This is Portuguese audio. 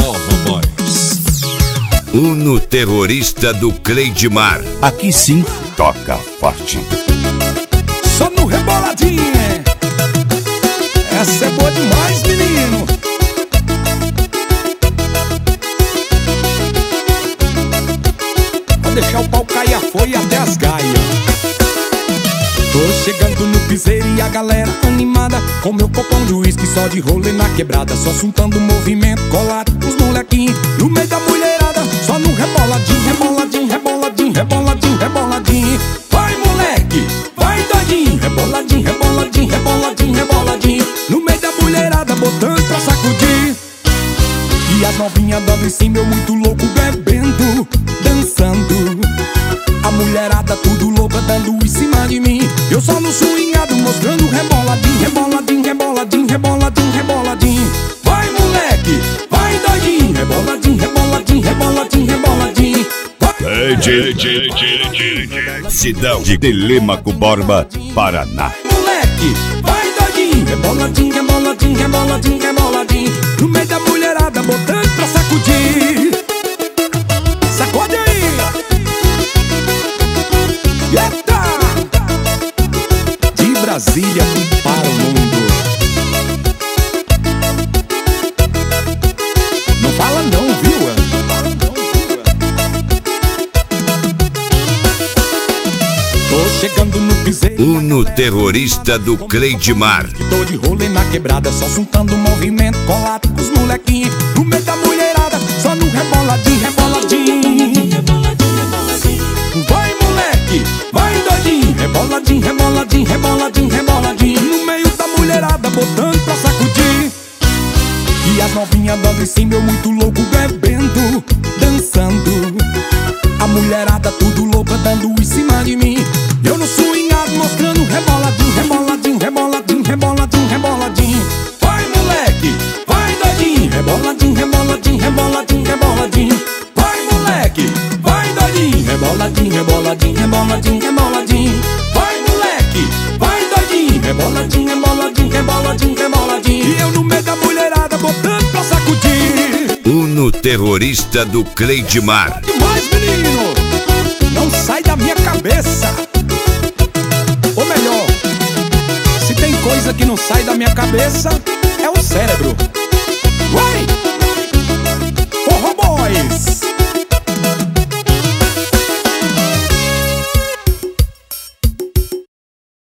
Forró Boys. Uno terrorista do Cleidmar. Aqui sim, toca forte. Só no reboladinho. Essa é boa demais, menino. Pra deixar o pau cair a folha até as gaias. Tô chegando no piseiro e a galera animada, com meu copão de uísque só de rolê na quebrada. Só juntando movimento, colado os molequinhos no meio da mulherada. Só no reboladinho, reboladinho, reboladinho, reboladinho, reboladinho. Vai moleque, vai doidinho. Reboladinho, reboladinho, reboladinho, reboladinho. No meio da mulherada, botando pra sacudir. E as novinhas dando em cima, eu muito louco, bebendo, dançando. A mulherada tudo louca, dando em cima de mim. Eu só no swingado, mostrando reboladinho, reboladinho, reboladinho, reboladinho, reboladinho. Vai moleque, vai doidinho. Reboladinho, reboladinho, reboladinho, reboladinho. Cidade de Telêmaco Borba, Paraná. Moleque, vai doidinho. Reboladinho, reboladinho, reboladinho, reboladinho. No meio da mulherada, botando pra sacudir. Sacode aí. Eita! De Brasília para o mundo. Não fala não, viu? Tô chegando no piseiro. Uno terrorista do Cleidmar. Tô de rolê na quebrada, só juntando movimento, colado com os molequinhos no meio da mulherada, só no reboladinho, reboladinho. Vai moleque, vai doidinho. Reboladinho, reboladinho, reboladinho, reboladinho. No meio da mulherada, botando pra sacudir. E as novinhas dando em cima, eu muito louco, bebendo, dançando. A mulherada tudo louca, dando em cima de mim. Eu no swingado, mostrando reboladinho, reboladinho, reboladinho, reboladinho, reboladinho. Vai moleque, vai doidinho. Reboladinho, reboladinho, reboladinho, reboladinho. Vai moleque, vai doidinho. Reboladinho, reboladinho, reboladinho, reboladinho. Vai moleque, vai doidinho. Reboladinho, reboladinho, reboladinho, reboladinho. E eu no meio da mulherada, botando pra sacudir. Uno terrorista do Cleidmar. Demais, menino, não sai da minha cabeça. Ou melhor, se tem coisa que não sai da minha cabeça, é o cérebro. Vai! Forró Boys!